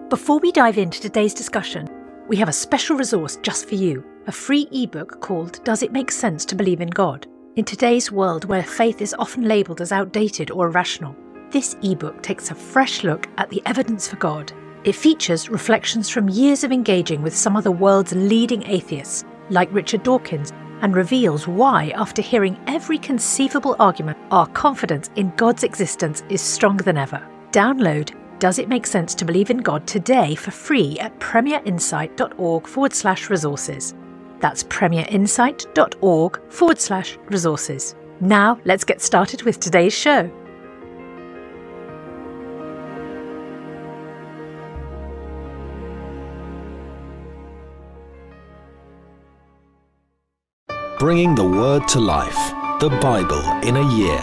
Before we dive into today's discussion, we have a special resource just for you, a free ebook called Does It Make Sense to Believe in God? In today's world where faith is often labelled as outdated or irrational, this ebook takes a fresh look at the evidence for God. It features reflections from years of engaging with some of the world's leading atheists, like Richard Dawkins, and reveals why, after hearing every conceivable argument, our confidence in God's existence is stronger than ever. Download Does It Make Sense to Believe in God today for free at premierinsight.org/resources. That's premierinsight.org/resources. Now let's get started with today's show. Bringing the Word to life, the Bible in a year.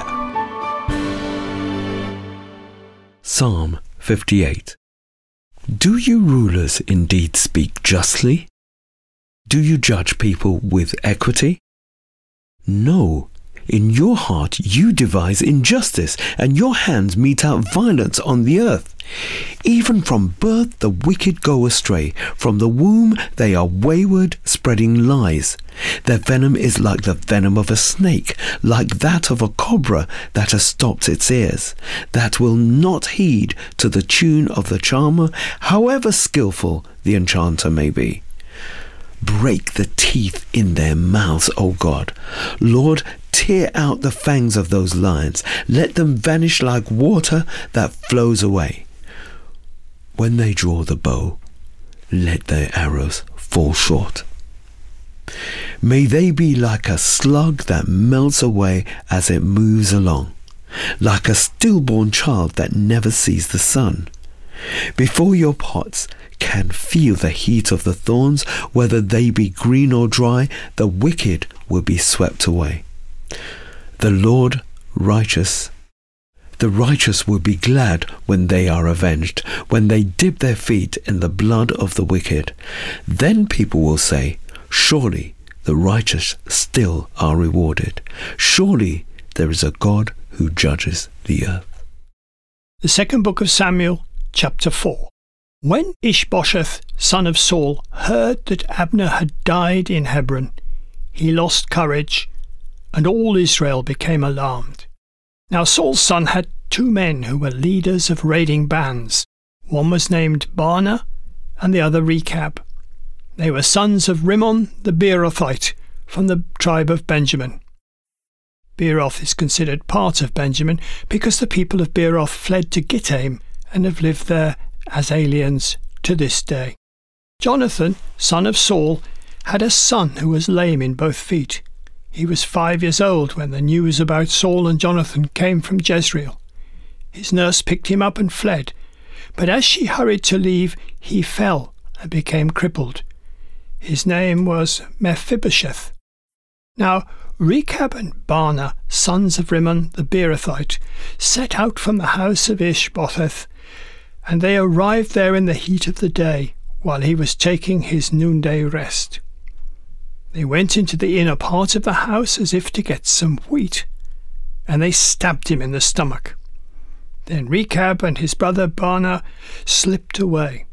Psalm 58. Do you rulers indeed speak justly? Do you judge people with equity? No. In your heart you devise injustice, and your hands mete out violence on the earth. Even from birth the wicked go astray. From the womb they are wayward, spreading lies. Their venom is like the venom of a snake, like that of a cobra that has stopped its ears, that will not heed to the tune of the charmer, however skillful the enchanter may be. Break the teeth in their mouths, O God. Lord, tear out the fangs of those lions. Let them vanish like water that flows away. When they draw the bow, let their arrows fall short. May they be like a slug that melts away as it moves along, like a stillborn child that never sees the sun. Before your pots can feel the heat of the thorns, whether they be green or dry, the wicked will be swept away. The righteous will be glad when they are avenged, when they dip their feet in the blood of the wicked. Then people will say, surely the righteous still are rewarded. Surely there is a God who judges the earth. The second book of Samuel, chapter 4. When Ishbosheth, son of Saul, heard that Abner had died in Hebron, he lost courage, and all Israel became alarmed. Now Saul's son had 2 men who were leaders of raiding bands. One was named Baanah, and the other Rechab. They were sons of Rimmon the Beerothite, from the tribe of Benjamin. Beeroth is considered part of Benjamin because the people of Beeroth fled to Gittaim and have lived there as aliens to this day. Jonathan, son of Saul, had a son who was lame in both feet. He was 5 years old when the news about Saul and Jonathan came from Jezreel. His nurse picked him up and fled, but as she hurried to leave, he fell and became crippled. His name was Mephibosheth. Now Rechab and Baanah, sons of Rimmon the Beerothite, set out from the house of Ishbosheth, and they arrived there in the heat of the day, while he was taking his noonday rest. They went into the inner part of the house as if to get some wheat, and they stabbed him in the stomach. Then Rechab and his brother Baanah slipped away.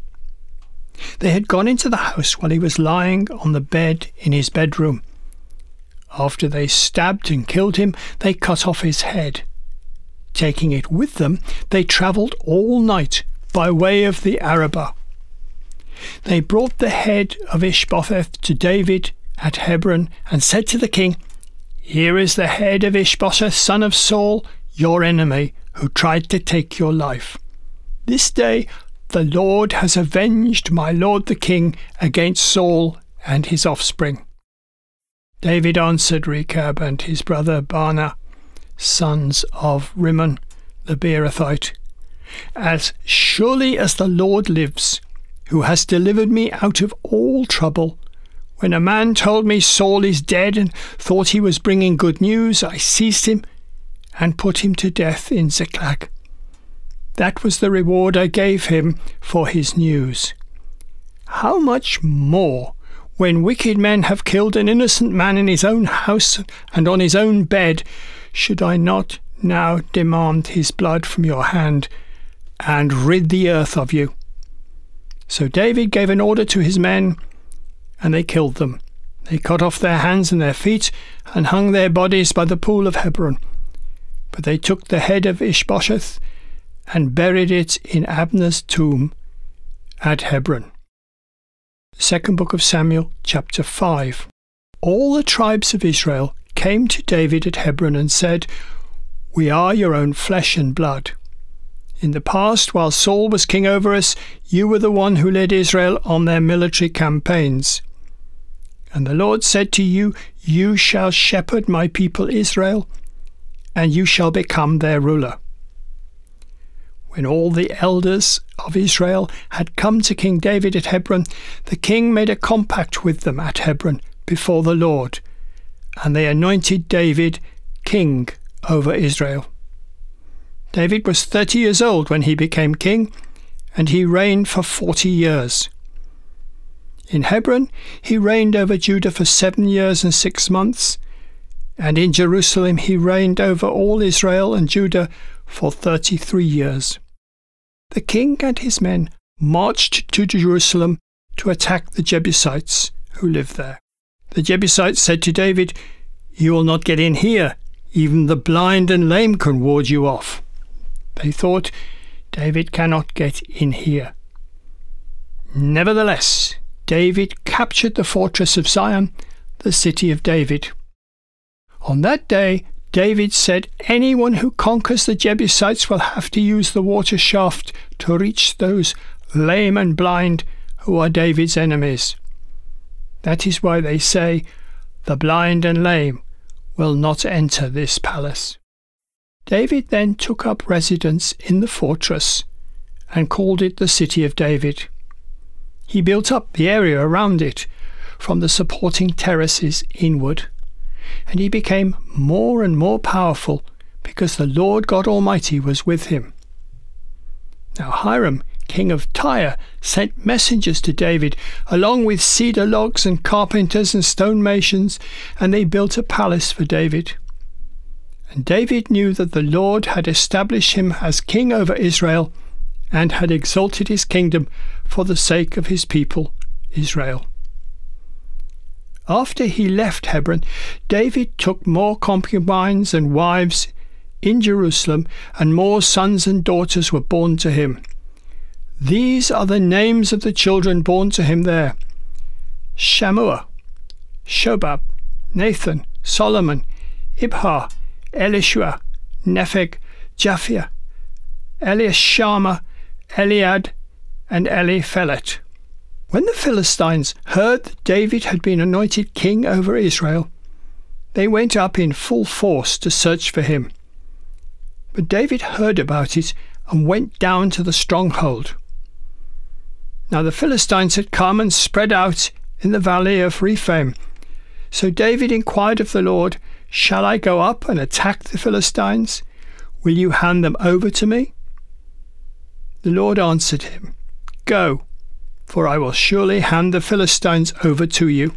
They had gone into the house while he was lying on the bed in his bedroom. After they stabbed and killed him, they cut off his head. Taking it with them, they travelled all night by way of the Arabah. They brought the head of Ishbosheth to David at Hebron and said to the king, Here is the head of Ishbosheth, son of Saul, your enemy, who tried to take your life. This day the Lord has avenged my lord the king against Saul and his offspring. David answered Rechab and his brother Baanah, sons of Rimmon the Beerothite, As surely as the Lord lives, who has delivered me out of all trouble, when a man told me Saul is dead and thought he was bringing good news, I seized him and put him to death in Ziklag. That was the reward I gave him for his news. How much more, when wicked men have killed an innocent man in his own house and on his own bed, should I not now demand his blood from your hand and rid the earth of you? So David gave an order to his men, and they killed them. They cut off their hands and their feet, and hung their bodies by the pool of Hebron. But they took the head of Ishbosheth, and buried it in Abner's tomb at Hebron. Second book of Samuel, chapter 5. All the tribes of Israel came to David at Hebron and said, "We are your own flesh and blood. In the past, while Saul was king over us, you were the one who led Israel on their military campaigns. And the Lord said to you, you shall shepherd my people Israel, and you shall become their ruler." When all the elders of Israel had come to King David at Hebron, the king made a compact with them at Hebron before the Lord, and they anointed David king over Israel. David was 30 years old when he became king, and he reigned for 40 years. In Hebron he reigned over Judah for 7 years and 6 months, and in Jerusalem he reigned over all Israel and Judah for 33 years. The king and his men marched to Jerusalem to attack the Jebusites who lived there. The Jebusites said to David, "You will not get in here. Even the blind and lame can ward you off." They thought, "David cannot get in here." Nevertheless, David captured the fortress of Zion, the city of David. On that day, David said, "Anyone who conquers the Jebusites will have to use the water shaft to reach those lame and blind who are David's enemies." That is why they say, "The blind and lame will not enter this palace." David then took up residence in the fortress and called it the City of David. He built up the area around it from the supporting terraces inward, and he became more and more powerful because the Lord God Almighty was with him. Now Hiram, king of Tyre, sent messengers to David along with cedar logs and carpenters and stonemasons, and they built a palace for David. And David knew that the Lord had established him as king over Israel and had exalted his kingdom for the sake of his people Israel. After he left Hebron, David took more concubines and wives in Jerusalem, and more sons and daughters were born to him. These are the names of the children born to him there: Shammua, Shobab, Nathan, Solomon, Ibhar, Elishua, Nepheg, Japhia, Eliashama, Eliad, and Eliphelet. When the Philistines heard that David had been anointed king over Israel, they went up in full force to search for him. But David heard about it and went down to the stronghold. Now the Philistines had come and spread out in the valley of Rephaim. So David inquired of the Lord, "Shall I go up and attack the Philistines? Will you hand them over to me?" The Lord answered him, "Go, for I will surely hand the Philistines over to you."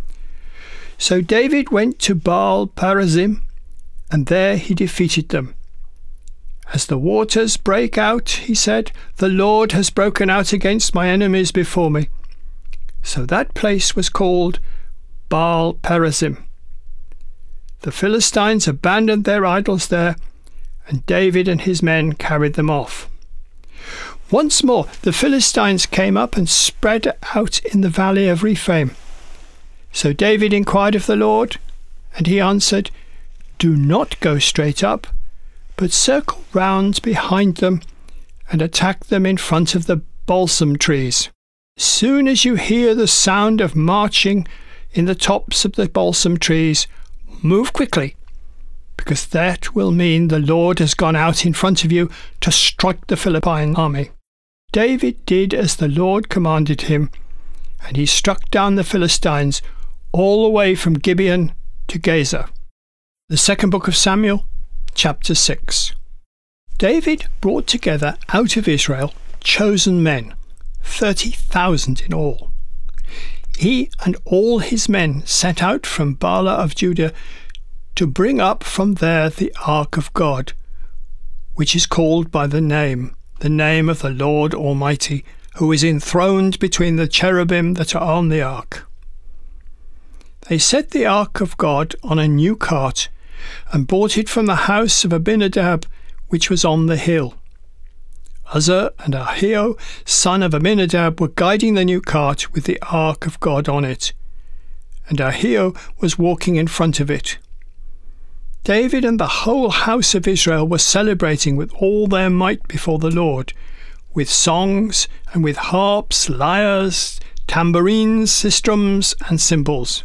So David went to Baal Perazim, and there he defeated them. "As the waters break out," he said, "the Lord has broken out against my enemies before me." So that place was called Baal Perazim. The Philistines abandoned their idols there, and David and his men carried them off. Once more the Philistines came up and spread out in the valley of Rephaim. So David inquired of the Lord, and he answered, "Do not go straight up, but circle round behind them and attack them in front of the balsam trees. As soon as you hear the sound of marching in the tops of the balsam trees, move quickly, because that will mean the Lord has gone out in front of you to strike the Philistine army." David did as the Lord commanded him, and he struck down the Philistines all the way from Gibeon to Gaza. The second book of Samuel, chapter 6. David brought together out of Israel chosen men, 30,000 in all. He and all his men set out from Baalah of Judah to bring up from there the ark of God, which is called by the name of the Lord Almighty, who is enthroned between the cherubim that are on the ark. They set the ark of God on a new cart and brought it from the house of Abinadab, which was on the hill. Uzzah and Ahio, son of Abinadab, were guiding the new cart with the ark of God on it, and Ahio was walking in front of it. David and the whole house of Israel were celebrating with all their might before the Lord, with songs and with harps, lyres, tambourines, sistrums, and cymbals.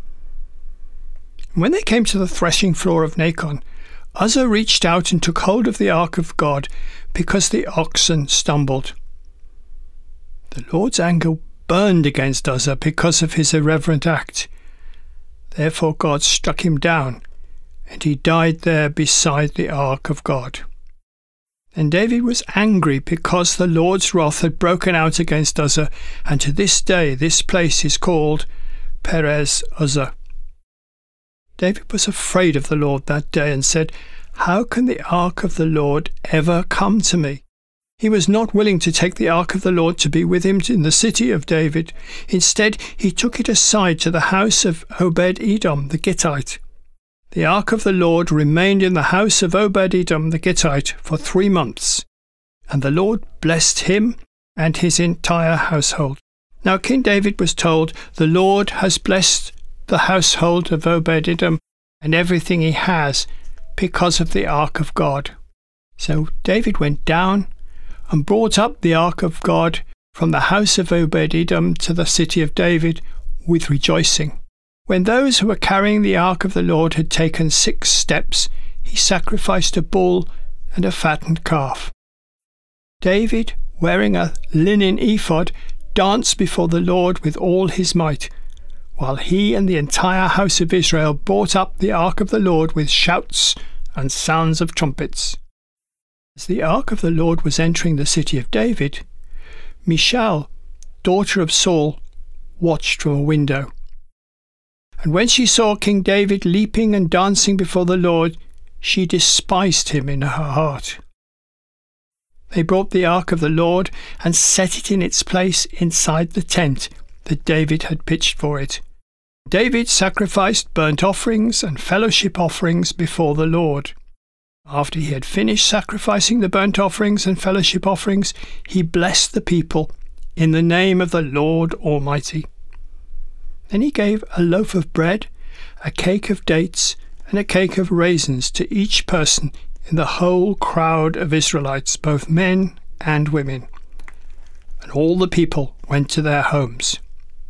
When they came to the threshing floor of Nacon, Uzzah reached out and took hold of the ark of God, because the oxen stumbled. The Lord's anger burned against Uzzah because of his irreverent act. Therefore God struck him down, and he died there beside the ark of God. And David was angry because the Lord's wrath had broken out against Uzzah, and to this day this place is called Perez Uzzah. David was afraid of the Lord that day and said, "How can the ark of the Lord ever come to me?" He was not willing to take the ark of the Lord to be with him in the city of David. Instead, he took it aside to the house of Obed-Edom the Gittite. The ark of the Lord remained in the house of Obed-Edom the Gittite for 3 months, and the Lord blessed him and his entire household. Now King David was told, "The Lord has blessed the household of Obed-Edom and everything he has because of the ark of God." So David went down and brought up the ark of God from the house of Obed-Edom to the city of David with rejoicing. When those who were carrying the ark of the Lord had taken 6 steps, he sacrificed a bull and a fattened calf. David, wearing a linen ephod, danced before the Lord with all his might, while he and the entire house of Israel brought up the ark of the Lord with shouts and sounds of trumpets. As the ark of the Lord was entering the city of David, Michal, daughter of Saul, watched from a window. And when she saw King David leaping and dancing before the Lord, she despised him in her heart. They brought the ark of the Lord and set it in its place inside the tent that David had pitched for it. David sacrificed burnt offerings and fellowship offerings before the Lord. After he had finished sacrificing the burnt offerings and fellowship offerings, he blessed the people in the name of the Lord Almighty. Then he gave a loaf of bread, a cake of dates, and a cake of raisins to each person in the whole crowd of Israelites, both men and women. And all the people went to their homes.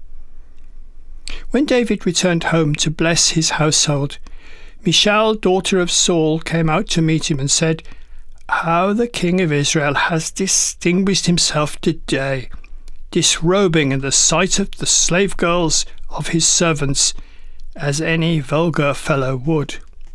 When David returned home to bless his household, Michal, daughter of Saul, came out to meet him and said, "How the king of Israel has distinguished himself today, disrobing in the sight of the slave girls of his servants, as any vulgar fellow would."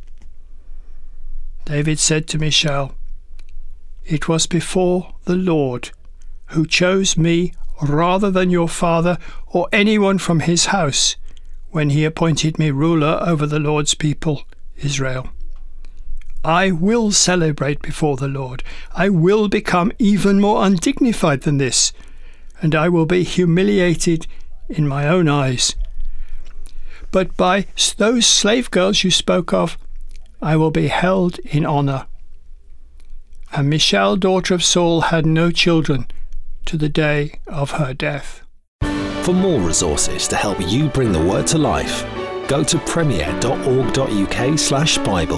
David said to Michal, "It was before the Lord, who chose me rather than your father or anyone from his house, when he appointed me ruler over the Lord's people, Israel. I will celebrate before the Lord. I will become even more undignified than this, and I will be humiliated in my own eyes. But by those slave girls you spoke of, I will be held in honour." And Michal, daughter of Saul, had no children to the day of her death. For more resources to help you bring the word to life, go to premier.org.uk/Bible.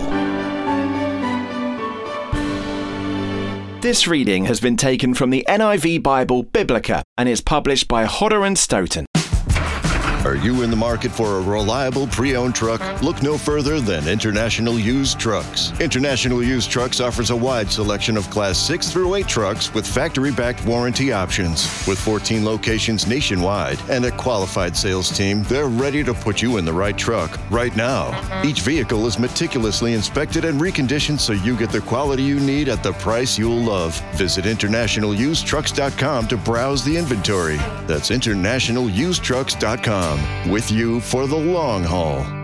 This reading has been taken from the NIV Bible Biblica and is published by Hodder and Stoughton. Are you in the market for a reliable pre-owned truck? Look no further than International Used Trucks. International Used Trucks offers a wide selection of Class 6 through 8 trucks with factory-backed warranty options. With 14 locations nationwide and a qualified sales team, they're ready to put you in the right truck right now. Each vehicle is meticulously inspected and reconditioned so you get the quality you need at the price you'll love. Visit InternationalUsedTrucks.com to browse the inventory. That's InternationalUsedTrucks.com. With you for the long haul.